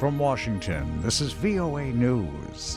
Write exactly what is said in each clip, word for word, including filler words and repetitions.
from Washington, this is V O A News.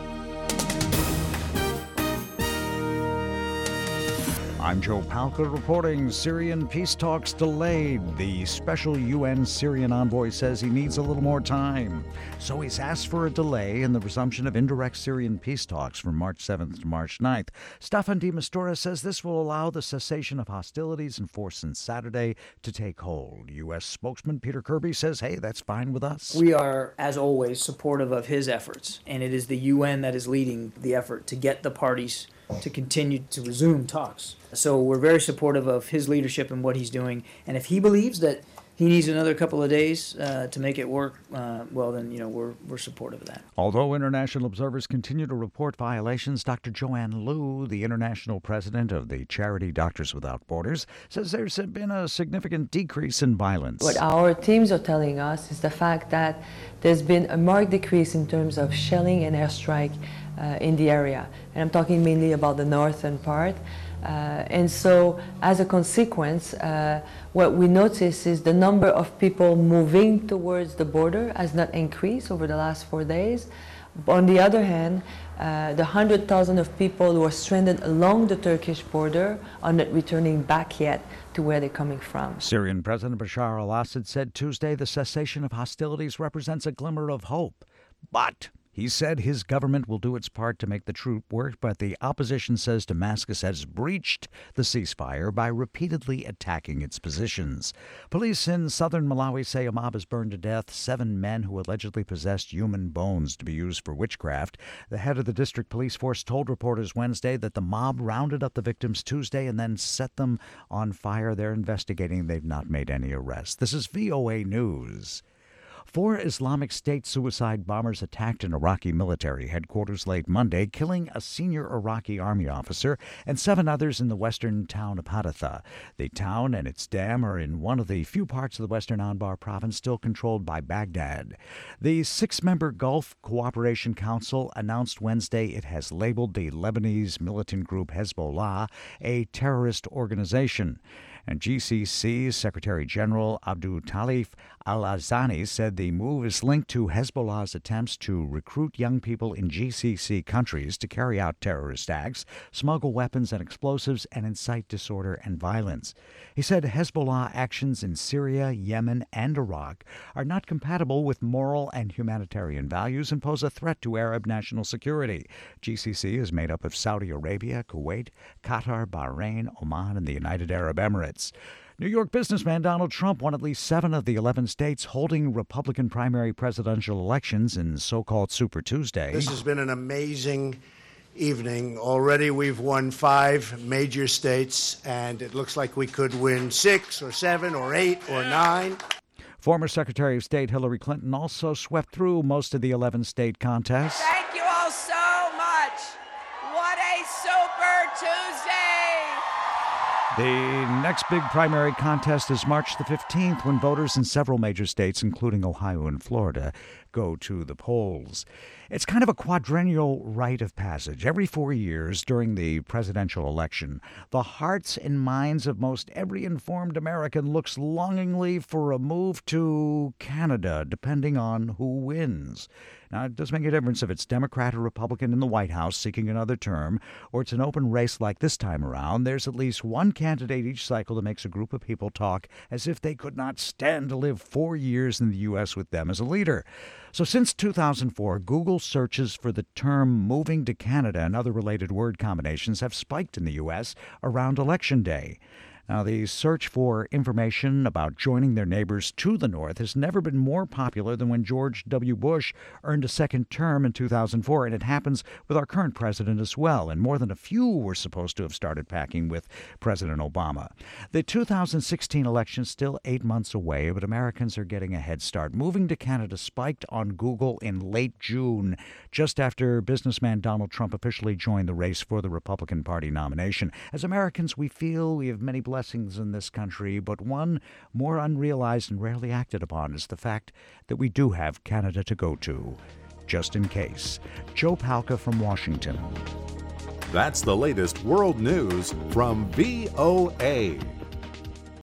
I'm Joe Palca reporting Syrian peace talks delayed. The special U N Syrian envoy says he needs a little more time. So he's asked for a delay in the resumption of indirect Syrian peace talks from March seventh to March ninth. Staffan de Mistura says this will allow the cessation of hostilities enforced since Saturday to take hold. U S spokesman Peter Kirby says, hey, that's fine with us. We are, as always, supportive of his efforts, and it is the U N that is leading the effort to get the parties to continue to resume talks. So we're very supportive of his leadership and what he's doing. And if he believes that he needs another couple of days uh, to make it work, uh, well, then, you know, we're we're supportive of that. Although international observers continue to report violations, Doctor Joanne Liu, the international president of the charity Doctors Without Borders, says there's been a significant decrease in violence. What our teams are telling us is the fact that there's been a marked decrease in terms of shelling and airstrike uh, in the area. And I'm talking mainly about the northern part. Uh, and so, as a consequence, uh, what we notice is the number of people moving towards the border has not increased over the last four days. On the other hand, uh, the one hundred thousand of people who are stranded along the Turkish border are not returning back yet to where they're coming from. Syrian President Bashar al-Assad said Tuesday the cessation of hostilities represents a glimmer of hope. But he said his government will do its part to make the truce work, but the opposition says Damascus has breached the ceasefire by repeatedly attacking its positions. Police in southern Malawi say a mob has burned to death seven men who allegedly possessed human bones to be used for witchcraft. The head of the district police force told reporters Wednesday that the mob rounded up the victims Tuesday and then set them on fire. They're investigating. They've not made any arrests. This is V O A News. Four Islamic State suicide bombers attacked an Iraqi military headquarters late Monday, killing a senior Iraqi army officer and seven others in the western town of Hadatha. The town and its dam are in one of the few parts of the western Anbar province still controlled by Baghdad. The six-member Gulf Cooperation Council announced Wednesday it has labeled the Lebanese militant group Hezbollah a terrorist organization. And G C C's Secretary General Abdul Talif al-Azani said the move is linked to Hezbollah's attempts to recruit young people in G C C countries to carry out terrorist acts, smuggle weapons and explosives, and incite disorder and violence. He said Hezbollah actions in Syria, Yemen, and Iraq are not compatible with moral and humanitarian values and pose a threat to Arab national security. G C C is made up of Saudi Arabia, Kuwait, Qatar, Bahrain, Oman, and the United Arab Emirates. New York businessman Donald Trump won at least seven of the eleven states holding Republican primary presidential elections in so-called Super Tuesday. This has been an amazing evening. Already we've won five major states, and it looks like we could win six or seven or eight or nine. Former Secretary of State Hillary Clinton also swept through most of the eleven state contests. Thank you all so much. What a Super Tuesday. The next big primary contest is March the fifteenth, when voters in several major states, including Ohio and Florida, go to the polls. It's kind of a quadrennial rite of passage. Every four years during the presidential election, the hearts and minds of most every informed American looks longingly for a move to Canada, depending on who wins. Now, it does make a difference if it's Democrat or Republican in the White House seeking another term, or it's an open race like this time around. There's at least one candidate each cycle that makes a group of people talk as if they could not stand to live four years in the U S with them as a leader. So since two thousand four, Google searches for the term moving to Canada and other related word combinations have spiked in the U S around Election Day. Now, the search for information about joining their neighbors to the north has never been more popular than when George W. Bush earned a second term in two thousand four, and it happens with our current president as well, and more than a few were supposed to have started packing with President Obama. The two thousand sixteen election is still eight months away, but Americans are getting a head start. Moving to Canada spiked on Google in late June, just after businessman Donald Trump officially joined the race for the Republican Party nomination. As Americans, we feel we have many blessings in this country, but one more unrealized and rarely acted upon is the fact that we do have Canada to go to, just in case. Joe Palca from Washington. That's the latest world news from V O A.